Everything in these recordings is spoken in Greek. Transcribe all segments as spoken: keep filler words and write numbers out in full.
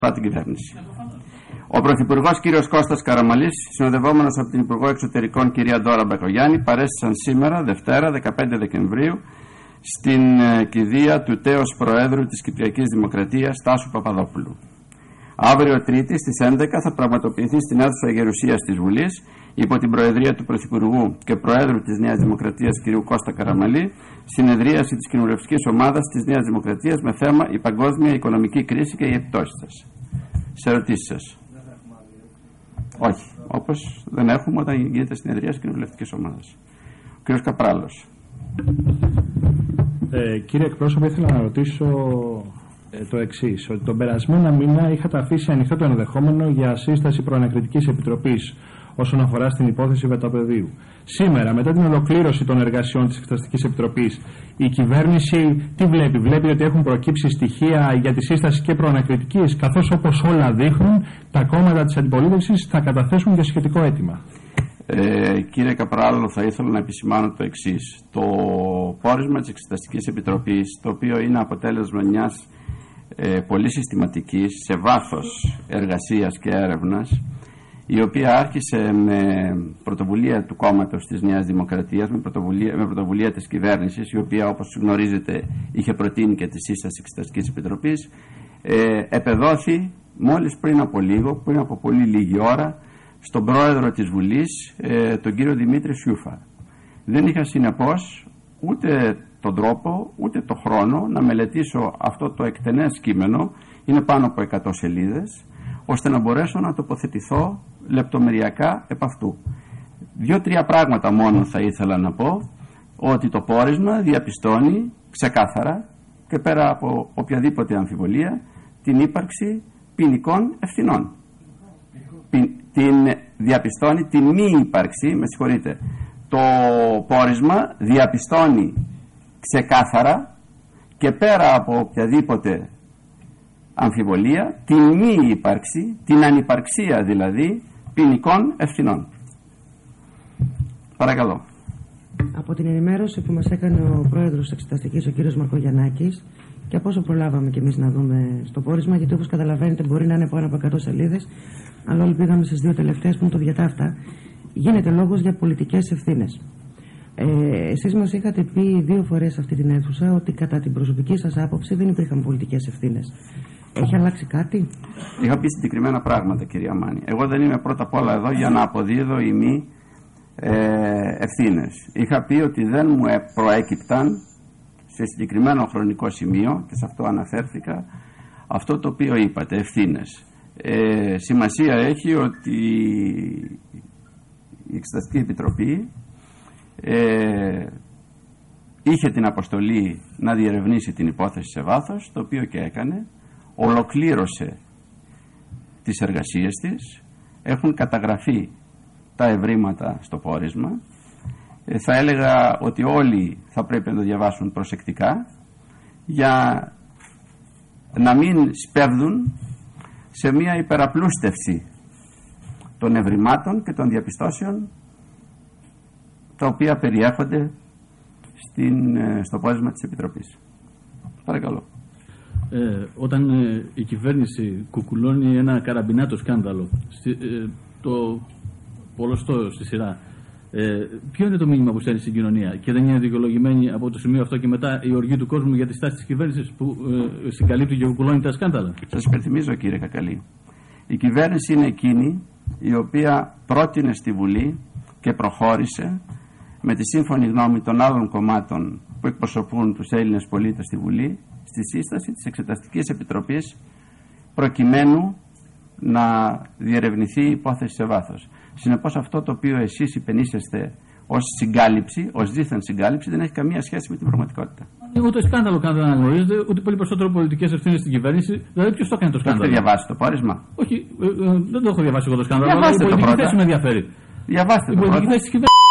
την κυβέρνηση. Ο Πρωθυπουργός κ. Κώστας Καραμανλής, συνοδευόμενος από την Υπουργό Εξωτερικών κ. Ντόρα Μπακογιάννη, παρέστησαν σήμερα, Δευτέρα, δεκαπέντε Δεκεμβρίου, στην κηδεία του τέος Προέδρου της Κυπριακής Δημοκρατίας, Τάσου Παπαδόπουλου. Αύριο Τρίτη στις έντεκα θα πραγματοποιηθεί στην αίθουσα Γερουσίας της Βουλής, υπό την Προεδρία του Πρωθυπουργού και Προέδρου της Νέας Δημοκρατίας κ. Κώστα Καραμανλή, συνεδρίαση της κοινοβουλευτικής ομάδας της Νέας Δημοκρατίας με θέμα η παγκόσμια οικονομική κρίση και οι επιπτώσεις της. Σε ερωτήσεις σας. Όχι. Όπως δεν έχουμε όταν γίνεται συνεδρίαση της κοινοβουλευτικής ομάδας. Ο κ. Καπράλος. Ε, κύριε εκπρόσωπε, ήθελα να ρωτήσω ε, το εξής. Ότι τον περασμένο μήνα είχατε αφήσει ανοιχτό το ενδεχόμενο για σύσταση προανακριτικής επιτροπής όσον αφορά στην υπόθεση Βετοπεδίου. Σήμερα, μετά την ολοκλήρωση των εργασιών της Εξεταστικής Επιτροπής, η κυβέρνηση τι βλέπει? Βλέπει ότι έχουν προκύψει στοιχεία για τη σύσταση και προανακριτικής, καθώς όπως όλα δείχνουν, τα κόμματα της αντιπολίτευσης θα καταθέσουν και σχετικό αίτημα. Ε, κύριε Καπράλο, θα ήθελα να επισημάνω το εξής. Το πόρισμα της Εξεταστικής Επιτροπής, το οποίο είναι αποτέλεσμα μιας ε, πολύ συστηματικής, σε βάθος εργασίας και έρευνας, η οποία άρχισε με πρωτοβουλία του κόμματος της Νέας Δημοκρατίας, με πρωτοβουλία, με πρωτοβουλία της κυβέρνησης, η οποία, όπως γνωρίζετε, είχε προτείνει και τη σύσταση Εξεταστικής Επιτροπής, ε, επεδόθη μόλις πριν από λίγο, πριν από πολύ λίγη ώρα, στον πρόεδρο της Βουλής, ε, τον κύριο Δημήτρη Σιούφα. Δεν είχα συνεπώς ούτε τον τρόπο, ούτε τον χρόνο να μελετήσω αυτό το εκτενές κείμενο, είναι πάνω από εκατό σελίδες, ώστε να μπορέσω να τοποθετηθώ λεπτομεριακά επ' αυτού. Δύο-τρία πράγματα μόνο θα ήθελα να πω, ότι το πόρισμα διαπιστώνει ξεκάθαρα και πέρα από οποιαδήποτε αμφιβολία την ύπαρξη ποινικών ευθυνών. Την διαπιστώνει την μη ύπαρξη, με συγχωρείτε, το πόρισμα διαπιστώνει ξεκάθαρα και πέρα από οποιαδήποτε αμφιβολία την μη ύπαρξη, την ανυπαρξία δηλαδή ποινικών ευθυνών. Παρακαλώ. Από την ενημέρωση που μας έκανε ο πρόεδρος της Εξεταστικής, ο κύριος Μαρκογιαννάκης, και από όσο προλάβαμε κι εμείς να δούμε στο πόρισμα, γιατί όπως καταλαβαίνετε μπορεί να είναι πάνω από εκατό σελίδες, αλλά όλοι πήγαμε στις δύο τελευταίες που είναι το διατάφτα, γίνεται λόγος για πολιτικές ευθύνες. Ε, εσείς μας είχατε πει δύο φορές αυτή την αίθουσα ότι κατά την προσωπική σας άποψη δεν υπήρχαν πολιτικές ευθύνες. Έχει αλλάξει κάτι? Είχα πει συγκεκριμένα πράγματα, κυρία Μάνη. Εγώ δεν είμαι πρώτα απ' όλα εδώ για να αποδίδω ή μη ε, ευθύνες. Είχα πει ότι δεν μου προέκυπταν σε συγκεκριμένο χρονικό σημείο, και σε αυτό αναφέρθηκα, αυτό το οποίο είπατε, ευθύνες. Ε, σημασία έχει ότι η Εξεταστική Επιτροπή ε, είχε την αποστολή να διερευνήσει την υπόθεση σε βάθος, το οποίο και έκανε, ολοκλήρωσε τις εργασίες της, έχουν καταγραφεί τα ευρήματα στο πόρισμα. Ε, θα έλεγα ότι όλοι θα πρέπει να το διαβάσουν προσεκτικά για να μην σπέβδουν σε μια υπεραπλούστευση των ευρημάτων και των διαπιστώσεων τα οποία περιέχονται στην, στο πόρισμα της Επιτροπής. Παρακαλώ. Ε, όταν ε, η κυβέρνηση κουκουλώνει ένα καραμπινάτο σκάνδαλο, στη, ε, το πολλωστό στη σειρά, ε, ποιο είναι το μήνυμα που στέλνει στην κοινωνία, και δεν είναι δικαιολογημένη από το σημείο αυτό και μετά η οργή του κόσμου για τη στάση της κυβέρνησης που ε, συγκαλύπτει και κουκουλώνει τα σκάνδαλα? Σας υπενθυμίζω, κύριε Κακαλή, η κυβέρνηση είναι εκείνη η οποία πρότεινε στη Βουλή και προχώρησε με τη σύμφωνη γνώμη των άλλων κομμάτων που εκπροσωπούν τους Έλληνες πολίτες στη Βουλή στη σύσταση της Εξεταστικής Επιτροπής, προκειμένου να διερευνηθεί η υπόθεση σε βάθος. Συνεπώς αυτό το οποίο εσείς υπενήσεστε ως συγκάλυψη, ως δίθεν συγκάλυψη, δεν έχει καμία σχέση με την πραγματικότητα. Εγώ το σκάνδαλο κάνω δεν αναγνωρίζετε, ότι πολύ περισσότερο πολιτικές ευθύνες στην κυβέρνηση. Δηλαδή, ποιος το έκανε το σκάνδαλο? Έχετε διαβάσει το πόρισμα? Όχι, ε, ε, δεν το έχω διαβάσει εγώ το σκάνδαλο. Διαβάστε αλλά η το πολιτική πρώτα. θέση με ενδιαφέρει. Διαβάστε η το πολιτική πρώτα. θέση της κυβέρνησης.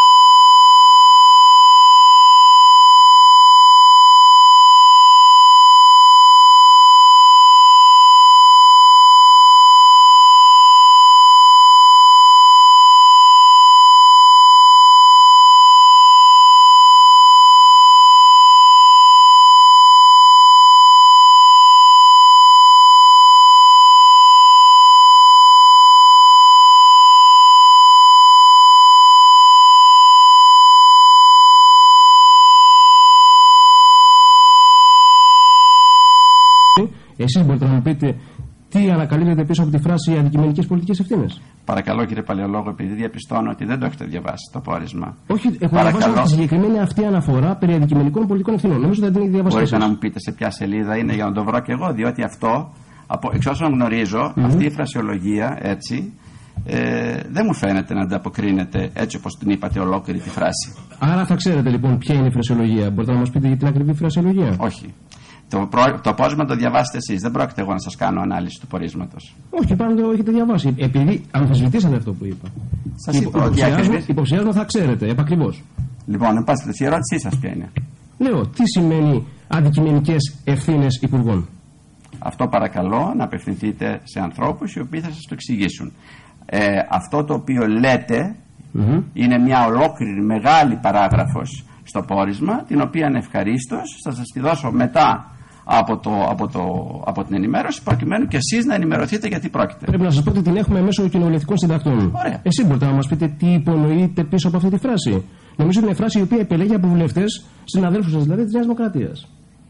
Εσείς μπορείτε να μου πείτε τι ανακαλύπτεται πίσω από τη φράση αντικειμενικές πολιτικές ευθύνες? Παρακαλώ κύριε Παλαιολόγο, επειδή διαπιστώνω ότι δεν το έχετε διαβάσει το πόρισμα. Όχι, έχω διαβάσει τη συγκεκριμένη αυτή αναφορά περί αντικειμενικών πολιτικών ευθυνών. Νομίζω ότι δεν την διαβάσει. Μπορείτε να μου πείτε σε ποια σελίδα είναι για να το βρω και εγώ, διότι αυτό, από, εξ όσων γνωρίζω, mm-hmm. αυτή η φρασιολογία έτσι. Ε, δεν μου φαίνεται να ανταποκρίνεται έτσι όπως την είπατε ολόκληρη τη φράση. Άρα θα ξέρετε λοιπόν ποια είναι η φρασιολογία. Μπορείτε να μας πείτε για την ακριβή φρασιολογία? Όχι. Το, προ... το πόρισμα το διαβάσετε εσείς. Δεν πρόκειται εγώ να σας κάνω ανάλυση του πορίσματος. Όχι, πάνω το έχετε διαβάσει. Επειδή αμφισβητήσατε αυτό που είπα. Σας είπα ότι ακριβώς... Υποψιάζομαι θα ξέρετε επακριβώς. Λοιπόν, εν πάση περιπτώσει, η ερώτησή σας ποια είναι? Λέω, τι σημαίνει αντικειμενικές ευθύνες υπουργών? Αυτό παρακαλώ να απευθυνθείτε σε ανθρώπους οι οποίοι θα σας το εξηγήσουν. Ε, αυτό το οποίο λέτε mm-hmm. είναι μια ολόκληρη μεγάλη παράγραφος στο πόρισμα, την οποία ευχαρίστως θα σας τη δώσω μετά από, το, από, το, από την ενημέρωση, προκειμένου και εσείς να ενημερωθείτε γιατί πρόκειται. Πρέπει να σας πω ότι την έχουμε μέσω κοινοβουλευτικών συντακτών. Ωραία. Εσείς μπορείτε να μας πείτε τι υπονοείτε πίσω από αυτή τη φράση? Νομίζω ότι είναι φράση η οποία επιλέγει από βουλευτές, συναδέλφους σας δηλαδή της Νέας Δημοκρατίας.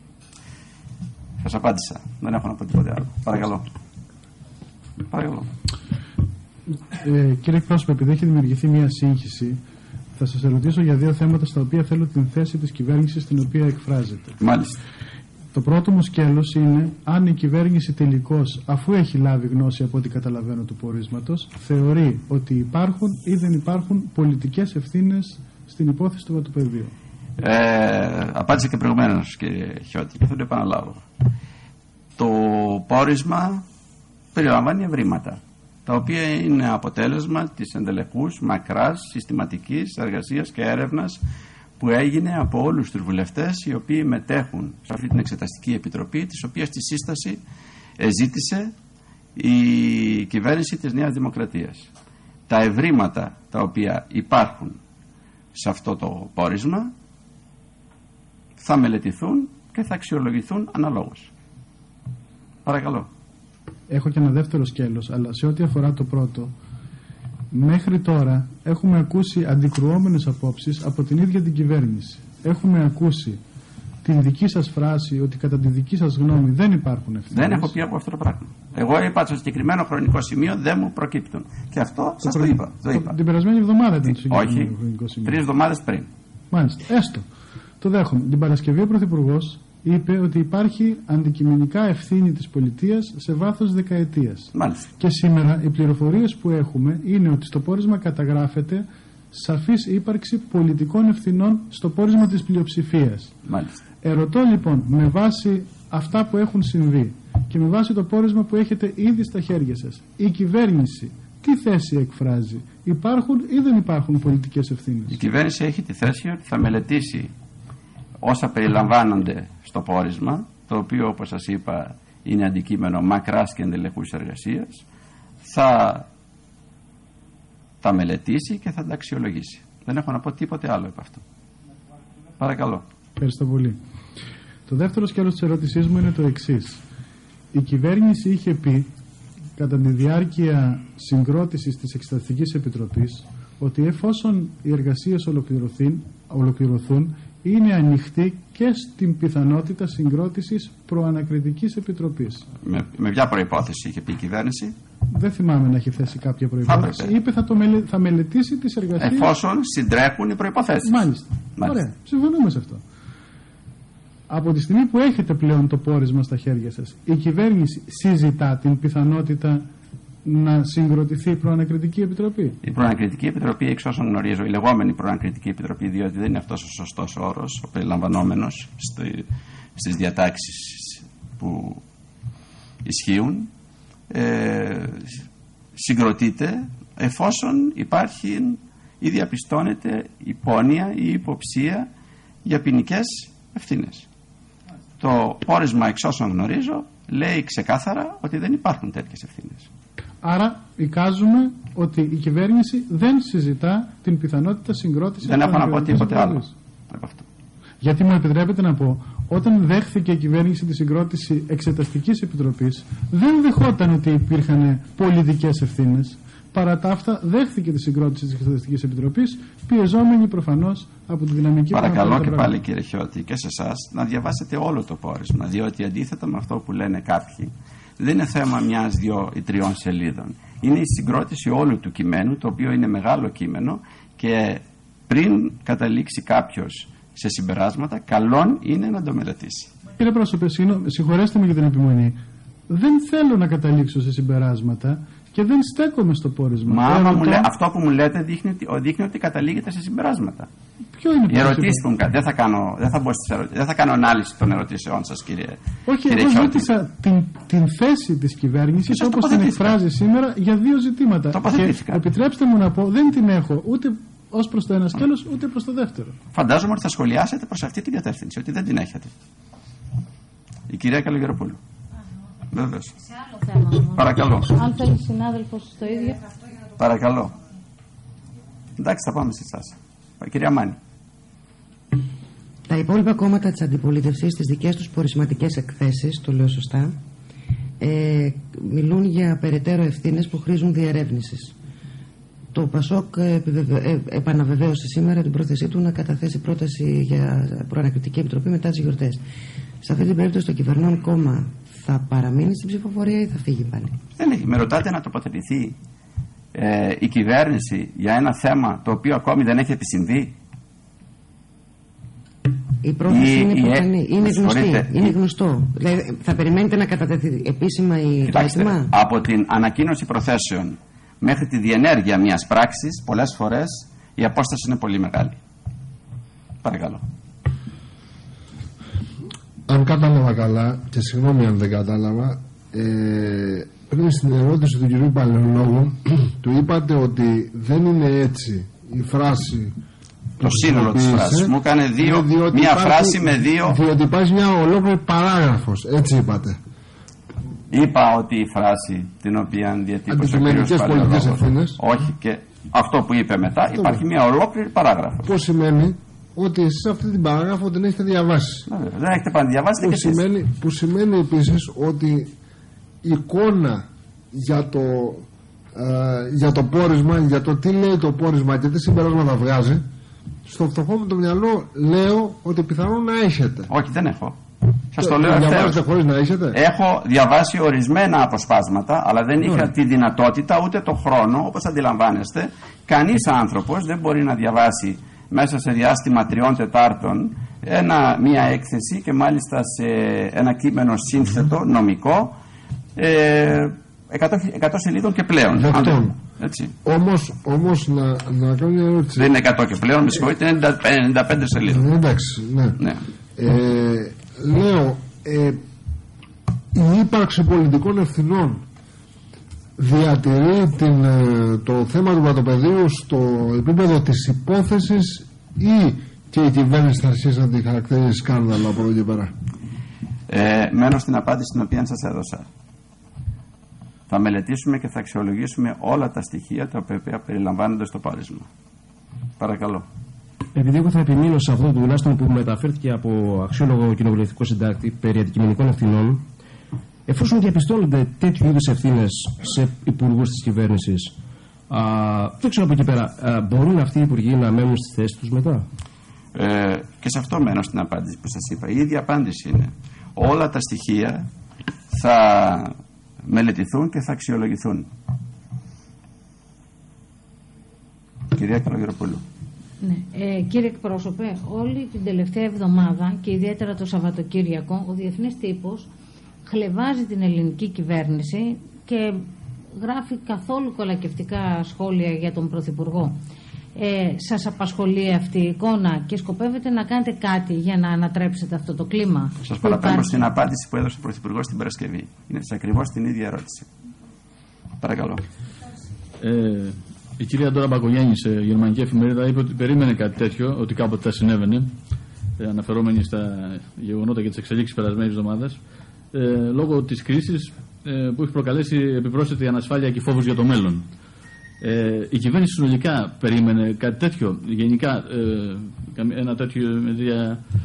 Σας απάντησα. Δεν έχω να πω τίποτε άλλο. Παρακαλώ. Παρακαλώ. Ε, κύριε εκπρόσωπε, επειδή έχει δημιουργηθεί μια σύγχυση, θα σας ερωτήσω για δύο θέματα στα οποία θέλω την θέση της κυβέρνησης την οποία εκφράζεται. Μάλιστα. Το πρώτο μου σκέλος είναι αν η κυβέρνηση τελικώς, αφού έχει λάβει γνώση από ό,τι καταλαβαίνω του πορίσματος, θεωρεί ότι υπάρχουν ή δεν υπάρχουν πολιτικές ευθύνες στην υπόθεση του βατοπεδίου. Ε, απάντησα και προηγουμένως, κύριε Χιώτη, και θα το επαναλάβω. Το πόρισμα περιλαμβάνει ευρήματα, τα οποία είναι αποτέλεσμα της εντελεχούς, μακράς, συστηματικής εργασίας και έρευνας που έγινε από όλους τους βουλευτές οι οποίοι μετέχουν σε αυτή την Εξεταστική Επιτροπή, της οποίας τη σύσταση ζήτησε η κυβέρνηση της Νέας Δημοκρατίας. Τα ευρήματα τα οποία υπάρχουν σε αυτό το πόρισμα θα μελετηθούν και θα αξιολογηθούν αναλόγως. Παρακαλώ. Έχω και ένα δεύτερο σκέλος, αλλά σε ό,τι αφορά το πρώτο, μέχρι τώρα έχουμε ακούσει αντικρουόμενες απόψεις από την ίδια την κυβέρνηση. Έχουμε ακούσει την δική σας φράση ότι κατά τη δική σας γνώμη δεν υπάρχουν ευθύνες. Δεν έχω πει από αυτό το πράγμα. Εγώ είπα στο συγκεκριμένο χρονικό σημείο δεν μου προκύπτουν. Και αυτό το σας προ... το είπα. Το είπα. Την περασμένη εβδομάδα ήταν το συγκεκριμένο Όχι, χρονικό σημείο. Τρεις εβδομάδες πριν. Μάλιστα, έστω. Το δέχομαι. Την Παρασκευή ο Πρωθυπουργός είπε ότι υπάρχει αντικειμενικά ευθύνη της πολιτείας σε βάθος δεκαετίας. Μάλιστα. Και σήμερα οι πληροφορίες που έχουμε είναι ότι στο πόρισμα καταγράφεται σαφής ύπαρξη πολιτικών ευθυνών στο πόρισμα της πλειοψηφίας. Μάλιστα. Ερωτώ λοιπόν, με βάση αυτά που έχουν συμβεί και με βάση το πόρισμα που έχετε ήδη στα χέρια σας, η κυβέρνηση τι θέση εκφράζει? Υπάρχουν ή δεν υπάρχουν πολιτικές ευθύνες? Η κυβέρνηση έχει τη θέση ότι θα μελετήσει όσα περιλαμβάνονται στο πόρισμα, το οποίο όπως σας είπα είναι αντικείμενο μακράς και εντελεχούς εργασίας, θα τα μελετήσει και θα τα αξιολογήσει. Δεν έχω να πω τίποτε άλλο από αυτό. Παρακαλώ. Ευχαριστώ πολύ. Το δεύτερο σκέλος της ερώτησής μου είναι το εξής. Η κυβέρνηση είχε πει κατά τη διάρκεια συγκρότησης της Εξεταστικής Επιτροπής ότι εφόσον οι εργασίες ολοκληρωθούν είναι ανοιχτή και στην πιθανότητα συγκρότησης προανακριτικής επιτροπής. Με, με ποια προϋπόθεση είχε πει η κυβέρνηση? Δεν θυμάμαι να έχει θέσει κάποια προϋπόθεση. Θα Είπε θα, το μελε... θα μελετήσει τις εργασίες εφόσον συντρέχουν οι προϋποθέσεις. Μάλιστα. Μάλιστα. Ωραία. Συμφωνούμε σε αυτό. Από τη στιγμή που έχετε πλέον το πόρισμα στα χέρια σας, η κυβέρνηση συζητά την πιθανότητα να συγκροτηθεί η Προανακριτική Επιτροπή? Η Προανακριτική Επιτροπή, εξ όσων γνωρίζω, η λεγόμενη Προανακριτική Επιτροπή, διότι δεν είναι αυτός ο σωστός όρος, ο περιλαμβανόμενος στις διατάξεις που ισχύουν, ε, συγκροτείται εφόσον υπάρχει ή διαπιστώνεται υπόνοια ή υποψία για ποινικές ευθύνες. Το πόρισμα, εξ όσων γνωρίζω, λέει ξεκάθαρα ότι δεν υπάρχουν τέτοιες ευθύνες. Άρα εικάζουμε ότι η κυβέρνηση δεν συζητά την πιθανότητα συγκρότησης. Δεν έχω να πω τίποτε άλλο από αυτό. Γιατί μου επιτρέπετε να πω, όταν δέχθηκε η κυβέρνηση τη συγκρότηση Εξεταστικής Επιτροπής, δεν δεχόταν ότι υπήρχαν πολιτικές ευθύνες. παρά τα αυτά δέχθηκε τη συγκρότηση της Εξεταστικής Επιτροπής, πιεζόμενη προφανώς από τη δυναμική. Παρακαλώ και πάλι, κύριε Χιώτη, και σε εσάς να διαβάσετε όλο το πόρισμα, διότι αντίθετα με αυτό που λένε κάποιοι, δεν είναι θέμα μιας, δυο ή τριών σελίδων. Είναι η συγκρότηση όλου του κειμένου, το οποίο είναι μεγάλο κείμενο, και πριν καταλήξει κάποιος σε συμπεράσματα, καλόν είναι να το μελετήσει. Κύριε Πρόσωπε, συγχωρέστε με για την επιμονή. Δεν θέλω να καταλήξω σε συμπεράσματα και δεν στέκομαι στο πόρισμα. Μα άμα μου λέ, αυτό που μου λέτε δείχνει ότι, δείχνει ότι καταλήγετε σε συμπεράσματα. Ποιο είναι οι ερωτήσεις που μου κάνετε, δεν θα κάνω, δεν θα μπω στις ερωτήσεις, δεν θα κάνω ανάλυση των ερωτήσεών σας, κύριε. Όχι, κύριε εγώ ζήτησα την, την θέση της κυβέρνησης όπως την εκφράζει σήμερα για δύο ζητήματα. Και επιτρέψτε μου να πω, δεν την έχω ούτε ως προς το ένα σκέλος ούτε προς το δεύτερο. Φαντάζομαι ότι θα σχολιάσετε προς αυτή την κατεύθυνση, ότι δεν την έχετε. Η κυρία Καλογεροπούλου. Βεβαίως. Σε άλλο θέμα. Παρακαλώ. Αν θέλει συνάδελφος το ίδιο. Παρακαλώ. Εντάξει, θα πάμε σε εσάς. Κυρία Μάνη. Τα υπόλοιπα κόμματα της αντιπολίτευσης στις δικές τους πορισματικές εκθέσεις, το λέω σωστά, ε, μιλούν για περαιτέρω ευθύνες που χρήζουν διερεύνησης. Το ΠΑΣΟΚ ε, ε, επαναβεβαίωσε σήμερα την πρόθεσή του να καταθέσει πρόταση για προανακριτική επιτροπή μετά τις γιορτές. Σε αυτή την περίπτωση το κυβερνών κόμμα θα παραμείνει στην ψηφοφορία ή θα φύγει πάλι? Δεν έχει. Με ρωτάτε να τοποθετηθεί ε, η κυβέρνηση για ένα θέμα το οποίο ακόμη δεν έχει επισυμβεί. Η πρόθεση η, είναι η, προφανή. Είναι γνωστή. Είναι η, γνωστό. Δηλαδή, θα περιμένετε να κατατεθεί επίσημα η κοιτάξτε, από την ανακοίνωση προθέσεων μέχρι τη διενέργεια μιας πράξης, πολλές φορές η απόσταση είναι πολύ μεγάλη. Παρακαλώ. Αν κατάλαβα καλά, και συγγνώμη αν δεν κατάλαβα, ε, πριν στην ερώτηση του κυρίου Παλαιολόγου του είπατε ότι δεν είναι έτσι η φράση. Το σύνολο της φράσης. Μου έκανε δύο, μία υπάρχει, φράση με δύο. Διότι υπάρχει μια ολόκληρη παράγραφος, έτσι είπατε. Είπα ότι η φράση την οποία διατύπωσε ο κ. Παλαιολόγος, όχι, και αυτό που είπε μετά, αυτό υπάρχει μια ολόκληρη παράγραφος. Πώς σημαίνει ότι εσείς αυτή την παράγραφο την έχετε διαβάσει. Δεν έχετε πάντα διαβάσει που, σημαίνει, που σημαίνει επίσης ότι η εικόνα για το, ε, για το πόρισμα, για το τι λέει το πόρισμα και τι συμπεράσματα βγάζει, στο φτωχό μου το μυαλό λέω ότι πιθανόν να έχετε. Όχι, δεν έχω. Σας το λέω ευθέως. Χωρίς να έχετε. Έχω διαβάσει ορισμένα αποσπάσματα, αλλά δεν είχα τη δυνατότητα ούτε το χρόνο, όπως αντιλαμβάνεστε. Κανείς άνθρωπος δεν μπορεί να διαβάσει μέσα σε διάστημα τριών τετάρτων ένα, μία έκθεση και μάλιστα σε ένα κείμενο σύνθετο, νομικό, ε, εκατό σελίδων και πλέον. Έτσι. Όμως, όμως να, να κάνω μια ερώτηση. Δεν είναι εκατό και πλέον, με συγχωρείτε, είναι ενενήντα πέντε σελίδων. Εντάξει, ναι. ναι. Ε, λέω, ε, η ύπαρξη πολιτικών ευθυνών διατηρεί την, το θέμα του πρωτοπεδίου στο επίπεδο της υπόθεσης ή και η κυβέρνηση θα αρχίσει να την χαρακτηρίζει σκάνδαλο από εδώ και πέρα? Ε, μένω στην απάντηση την οποία σας έδωσα. Θα μελετήσουμε και θα αξιολογήσουμε όλα τα στοιχεία τα οποία περιλαμβάνονται στο πόρισμα. Παρακαλώ. Επειδή εγώ θα επιμείνω σε αυτό τουλάχιστον που μεταφέρθηκε από αξιόλογο κοινοβουλευτικό συντάκτη περί αντικειμενικών ευθυνών, εφόσον διαπιστώνονται τέτοιου είδους ευθύνες σε υπουργούς της κυβέρνησης, δεν ξέρω από εκεί πέρα, α, μπορούν αυτοί οι υπουργοί να μένουν στις θέσεις τους μετά? Ε, και σε αυτό μένω στην απάντηση που σας είπα. Η ίδια απάντηση είναι. Όλα τα στοιχεία θα μελετηθούν και θα αξιολογηθούν. Κυρία Καλογεροπούλου. Ναι. Ε, κύριε εκπρόσωπε, όλη την τελευταία εβδομάδα και ιδιαίτερα το Σαββατοκύριακο ο διεθνής τύπος χλευάζει την ελληνική κυβέρνηση και γράφει καθόλου κολακευτικά σχόλια για τον Πρωθυπουργό. Ε, σας απασχολεί αυτή η εικόνα και σκοπεύετε να κάνετε κάτι για να ανατρέψετε αυτό το κλίμα? Σας παραπέμπω στην απάντηση που έδωσε ο Πρωθυπουργός την Παρασκευή. Είναι ακριβώς την ίδια ερώτηση. Παρακαλώ. Ε, η κυρία Ντόρα Μπακογιάννη σε γερμανική εφημερίδα είπε ότι περίμενε κάτι τέτοιο, ότι κάποτε θα συνέβαινε, ε, αναφερόμενη στα γεγονότα και τις εξελίξεις περασμένης εβδομάδας, ε, λόγω της κρίσης ε, που έχει προκαλέσει επιπρόσθετη ανασφάλεια και φόβους για το μέλλον. Ε, η κυβέρνηση συνολικά περίμενε κάτι τέτοιο, γενικά ε, ένα τέτοιο,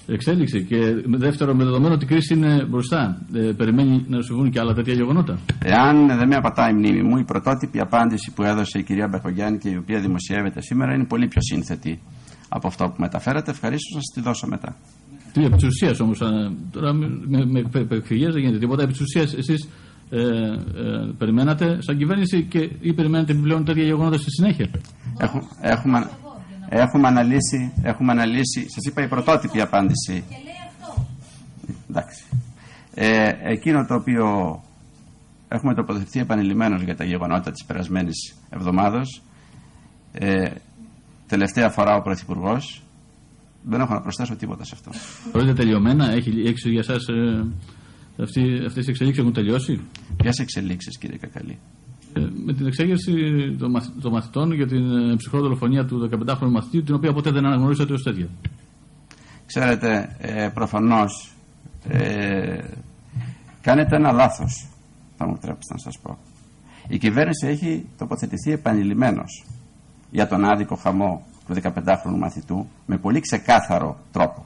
εξέλιξη. Και δεύτερο, με δεδομένο ότι η κρίση είναι μπροστά, ε, περιμένει να συμβούν και άλλα τέτοια γεγονότα. Εάν δεν με απατάει η μνήμη μου, η πρωτότυπη απάντηση που έδωσε η κυρία Μπακογιάννη και η οποία δημοσιεύεται σήμερα είναι πολύ πιο σύνθετη από αυτό που μεταφέρατε. Ευχαρίστως να σας τη δώσω μετά. Τι επί της ουσίας όμως, τώρα με, με, με εκφυγές δεν γίνεται τίποτα. Επί της ουσίας εσείς ε, ε, περιμένατε σαν κυβέρνηση και ή περιμένατε επιπλέον τέτοια γεγονότα στη συνέχεια? Έχουμε, έχουμε, έχουμε, αναλύσει, έχουμε αναλύσει, σας είπα η πρωτότυπη απάντηση. Και λέει αυτό. Εντάξει. Ε, εκείνο το οποίο έχουμε τοποθετηθεί επανειλημμένως για τα γεγονότα της περασμένης εβδομάδος, ε, τελευταία φορά ο Πρωθυπουργός, δεν έχω να προσθέσω τίποτα σε αυτό. Πρόκειται τελειωμένα, έχει έξι για εσάς ε, αυτές οι εξελίξεις έχουν τελειώσει? Ποιες εξελίξεις, κύριε Κακαλή? Ε, με την εξέγερση των, μαθ, των μαθητών για την ε, ψυχρό δολοφονία του δεκαπεντάχρονου μαθητή, την οποία ποτέ δεν αναγνωρίσατε ως τέτοια. Ξέρετε, ε, προφανώς ε, κάνετε ένα λάθος, θα μου επιτρέψετε να σας πω. Η κυβέρνηση έχει τοποθετηθεί επανειλημμένως για τον άδικο χαμό του δεκαπεντάχρονου μαθητού με πολύ ξεκάθαρο τρόπο.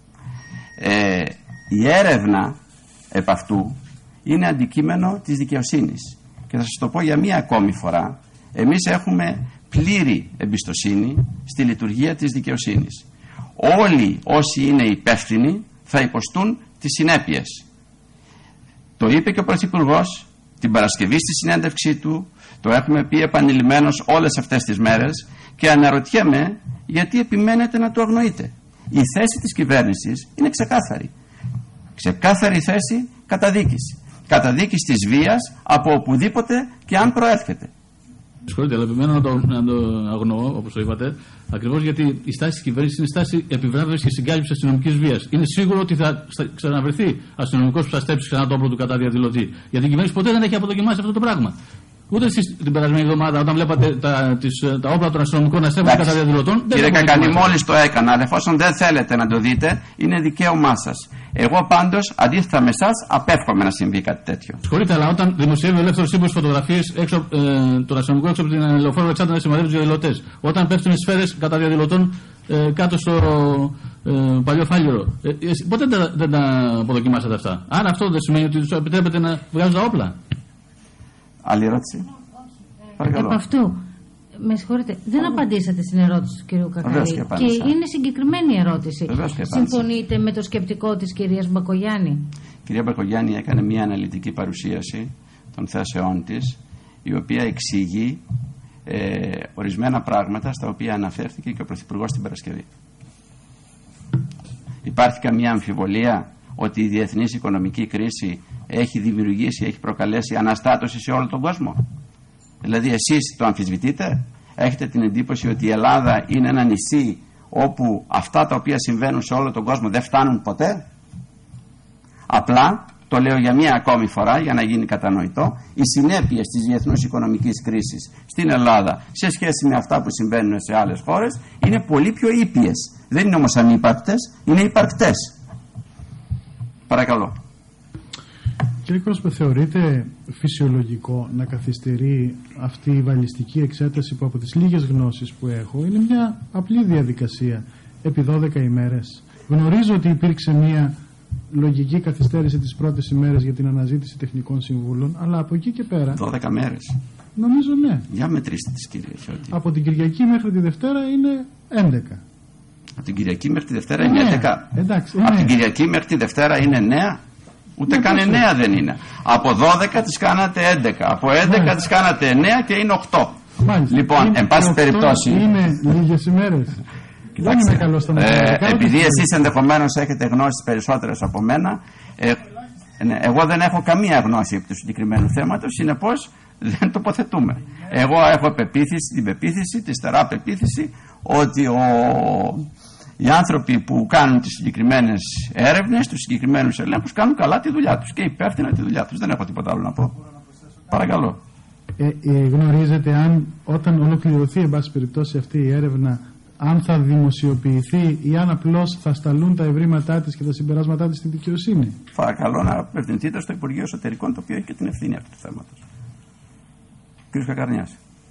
Ε, η έρευνα επ' αυτού είναι αντικείμενο της δικαιοσύνης και θα σας το πω για μία ακόμη φορά, εμείς έχουμε πλήρη εμπιστοσύνη στη λειτουργία της δικαιοσύνης. Όλοι όσοι είναι υπεύθυνοι θα υποστούν τις συνέπειες. Το είπε και ο Πρωθυπουργός την Παρασκευή στη συνέντευξή του, το έχουμε πει επανειλημμένως όλες αυτές τις μέρες και αναρωτιέμαι γιατί επιμένετε να το αγνοείτε. Η θέση της κυβέρνησης είναι ξεκάθαρη. Ξεκάθαρη θέση καταδίκης. Καταδίκης της βίας από οπουδήποτε και αν προέρχεται. Συγχωρείτε, αλλά επιμένω να το, να το αγνοώ, όπως το είπατε, ακριβώς γιατί η στάση της κυβέρνησης είναι στάση επιβράβευσης και συγκάλυψης αστυνομικής βίας. Είναι σίγουρο ότι θα ξαναβρεθεί αστυνομικός που θα στέψει ξανά το όπλο του κατά διαδηλωτή. Γιατί η κυβέρνηση ποτέ δεν έχει αποδοκιμάσει αυτό το πράγμα. Ούτε εσείς την περασμένη εβδομάδα, όταν βλέπατε τα, τις, τα όπλα των αστυνομικών να στέλνουν κατά διαδηλωτών. Κύριε Κακανή, μόλις το έκανα, αλλά εφόσον δεν θέλετε να το δείτε, είναι δικαίωμά σας. Εγώ πάντως, αντίθετα με εσάς, απέφχομαι να συμβεί κάτι τέτοιο. Συγχωρείτε, αλλά όταν δημοσιεύει ο Ελεύθερος Σύμβουλος φωτογραφίες ε, των αστυνομικών έξω από την Λεωφόρο Αλεξάνδρα να συμμετέχουν τους διαδηλωτές, όταν πέφτουν οι σφαίρες κατά διαδηλωτών ε, κάτω στο ε, παλιό Φάληρο, ε, ε, ποτέ δεν, δεν τα αποδοκιμάσατε αυτά. Άρα αυτό δεν σημαίνει ότι τους επιτρέπετε να βγάζουν τα όπλα? Άλλη ερώτηση? Επ' αυτού, με συγχωρείτε, δεν απαντήσατε στην ερώτηση του κ. Κακαλή. Και, και είναι συγκεκριμένη ερώτηση. Συμφωνείτε με το σκεπτικό της κυρίας Μπακογιάννη? Η κυρία Μπακογιάννη έκανε μια αναλυτική παρουσίαση των θέσεών της, η οποία εξηγεί ε, ορισμένα πράγματα στα οποία αναφέρθηκε και ο Πρωθυπουργός την Παρασκευή. Υπάρχει καμία αμφιβολία ότι η διεθνής οικονομική κρίση έχει δημιουργήσει, έχει προκαλέσει αναστάτωση σε όλο τον κόσμο? Δηλαδή εσείς το αμφισβητείτε? Έχετε την εντύπωση ότι η Ελλάδα είναι ένα νησί όπου αυτά τα οποία συμβαίνουν σε όλο τον κόσμο δεν φτάνουν ποτέ? Απλά το λέω για μία ακόμη φορά για να γίνει κατανοητό, οι συνέπειες της διεθνούς οικονομικής κρίσης στην Ελλάδα σε σχέση με αυτά που συμβαίνουν σε άλλες χώρες είναι πολύ πιο ήπιες. Δεν είναι όμως ανύπαρκτες, είναι υπαρκτές. Παρακαλώ. Κύριε Κόσμε, θεωρείτε φυσιολογικό να καθυστερεί αυτή η βαλιστική εξέταση που από τις λίγες γνώσεις που έχω είναι μια απλή διαδικασία επί δώδεκα ημέρες? Γνωρίζω ότι υπήρξε μια λογική καθυστέρηση τις πρώτες ημέρες για την αναζήτηση τεχνικών συμβούλων, αλλά από εκεί και πέρα... δώδεκα μέρες. Νομίζω ναι. Για μετρήστε τις, κύριε Χιώτη. Από την Κυριακή μέχρι τη Δευτέρα είναι έντεκα. Από την Κυριακή μέχρι τη Δευτέρα είναι έντεκα. Εντάξει, από την Κυριακή μέχρι τη Δευτέρα είναι εννέα. Ούτε ναι, καν εννέα δεν είναι. Από δώδεκα τις κάνατε έντεκα. Από έντεκα ναι. τις κάνατε εννέα και είναι οκτώ. Μάλιστα. Λοιπόν, είναι, εν πάση περιπτώσει. Είναι λίγες ημέρες. Δεν είναι καλό στα ε, επειδή εσείς ενδεχομένως έχετε γνώσεις περισσότερες από μένα, ε, ναι, εγώ δεν έχω καμία γνώση από του συγκεκριμένου θέματος, συνεπώς δεν τοποθετούμε. Εγώ έχω πεποίθηση, την πεποίθηση, τη στερά πεποίθηση ότι ο, οι άνθρωποι που κάνουν τις συγκεκριμένες έρευνες, τους συγκεκριμένους ελέγχους, κάνουν καλά τη δουλειά τους και υπεύθυνα τη δουλειά τους. Δεν έχω τίποτα άλλο να πω. Παρακαλώ. Ε, ε, γνωρίζετε αν όταν ολοκληρωθεί εν πάση περιπτώσει αυτή η έρευνα, αν θα δημοσιοποιηθεί ή αν απλώς θα σταλούν τα ευρήματά της και τα συμπεράσματά της στη δικαιοσύνη? Παρακαλώ να απευθυνθείτε στο Υπουργείο Εσωτερικών, το οποίο έχει και την ευθύνη αυτού του θέματος. Κύριος Κακαρνιάς.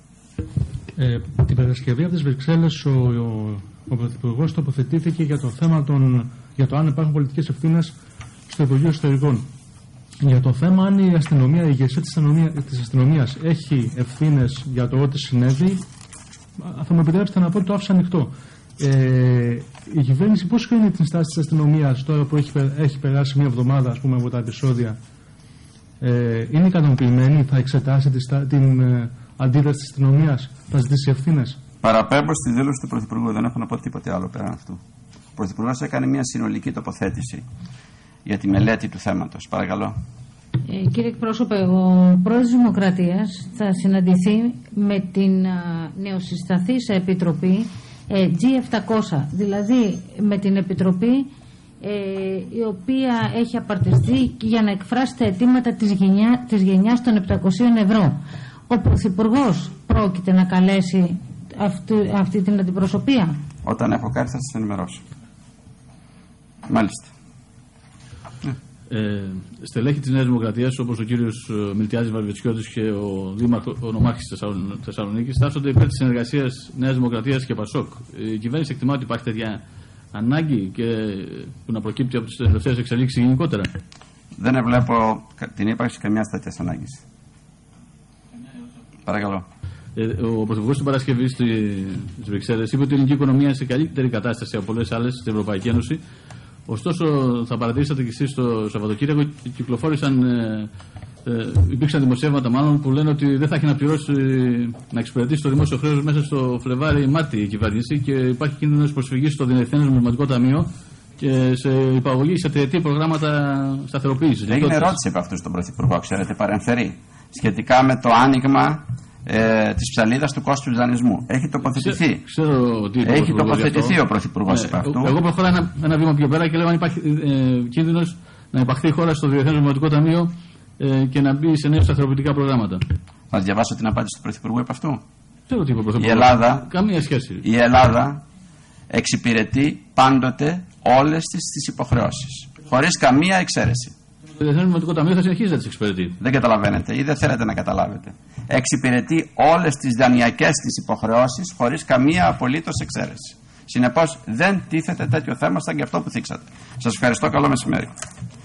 Ε, την Παρασκευή από τις Βρυξέλλες ο, ο, ο Πρωθυπουργός τοποθετήθηκε για το θέμα των για το αν υπάρχουν πολιτικές ευθύνες στο Υπουργείο Εσωτερικών. Για το θέμα αν η αστυνομία, η ηγεσία της αστυνομίας, της αστυνομίας έχει ευθύνες για το ό,τι συνέβη, θα μου επιτρέψετε να πω ότι το άφησα ανοιχτό. Ε, η κυβέρνηση πώς κρίνει την στάση της αστυνομίας τώρα που έχει, έχει περάσει μια εβδομάδα, ας πούμε, από τα επεισόδια? Ε, είναι ικανοποιημένη, θα εξετάσει τη, την ε, αντίδραση της αστυνομίας, θα ζητήσει ευθύνες? Παραπέμπω στη δήλωση του Πρωθυπουργού, δεν έχω να πω τίποτε άλλο πέραν αυτού. Ο Πρωθυπουργός έκανε μια συνολική τοποθέτηση για τη μελέτη του θέματος. Παρακαλώ. Ε, κύριε εκπρόσωπε, ο πρόεδρος της Δημοκρατίας θα συναντηθεί με την α, νεοσυσταθήσα επιτροπή ε, τζι επτακόσια, δηλαδή με την επιτροπή ε, η οποία έχει απαρτιστεί για να εκφράσει τα αιτήματα της, γενιά, της γενιάς των επτακοσίων ευρώ. Ο Πρωθυπουργός πρόκειται να καλέσει αυτή, αυτή την αντιπροσωπεία? Όταν έχω κάτι θα σας ενημερώσω. Μάλιστα. Ε, στελέχη της Νέας Δημοκρατίας, όπως ο κύριος Μιλτιάδης Βαρβετσιώτης και ο Δήμαρχος, ο νομάρχης Θεσσαλονίκης, τάσσονται υπέρ της συνεργασίας Νέας Δημοκρατίας και Πασόκ. Η κυβέρνηση εκτιμά ότι υπάρχει τέτοια ανάγκη και που να προκύπτει από τις τελευταίες εξελίξεις γενικότερα? Δεν βλέπω την ύπαρξη καμιά τέτοια ανάγκη. Παρακαλώ. Ε, ο Πρωθυπουργός την Παρασκευή στις Βρυξέλλες είπε ότι η ελληνική οικονομία είναι σε καλύτερη κατάσταση από πολλές άλλες στην Ευρωπαϊκή Ένωση. Ωστόσο, θα παρατηρήσατε και εσείς το Σαββατοκύριακο, κυκλοφόρησαν, ε, ε, υπήρξαν δημοσιεύματα μάλλον που λένε ότι δεν θα έχει να πληρώσει, να εξυπηρετήσει το δημόσιο χρέος μέσα στο Φλεβάρι-Μάρτι η κυβέρνηση και υπάρχει κίνδυνος προσφυγής στο Διεθνές Νομισματικό Ταμείο και σε υπαγωγή σε τριετή προγράμματα σταθεροποίησης. Έγινε ερώτηση από αυτού στον Πρωθυπουργό, ξέρετε, παρενθερή, σχετικά με το άνοιγμα ε, της ψαλίδας του κόστους δανεισμού. Έχει τοποθετηθεί. Ξέρω ότι Έχει τοποθετηθεί ο Πρωθυπουργός ναι, επ' αυτού. Εγώ προχωράω ένα, ένα βήμα πιο πέρα και λέω αν υπάρχει ε, κίνδυνος να υπαχθεί η χώρα στο Διεθνές Νομισματικό Ταμείο ε, και να μπει σε νέα σταθεροποιητικά προγράμματα. Να διαβάσω την απάντηση του Πρωθυπουργού επ' αυτού. Ξέρω τι είπε ο Πρωθυπουργός. Η Ελλάδα, καμία σχέση. Η Ελλάδα εξυπηρετεί πάντοτε όλες τις, τις υποχρεώσεις. Χωρίς καμία εξαίρεση. Το Διεθνές Νομισματικό Ταμείο θα συνεχίσει να τις εξυπηρετεί. Δεν καταλαβαίνετε ή δεν θέλετε να καταλάβετε. Εξυπηρετεί όλες τις δανειακές της υποχρεώσεις χωρίς καμία απολύτως εξαίρεση. Συνεπώς δεν τίθεται τέτοιο θέμα σαν και αυτό που θίξατε. Σας ευχαριστώ. Καλό μεσημέρι.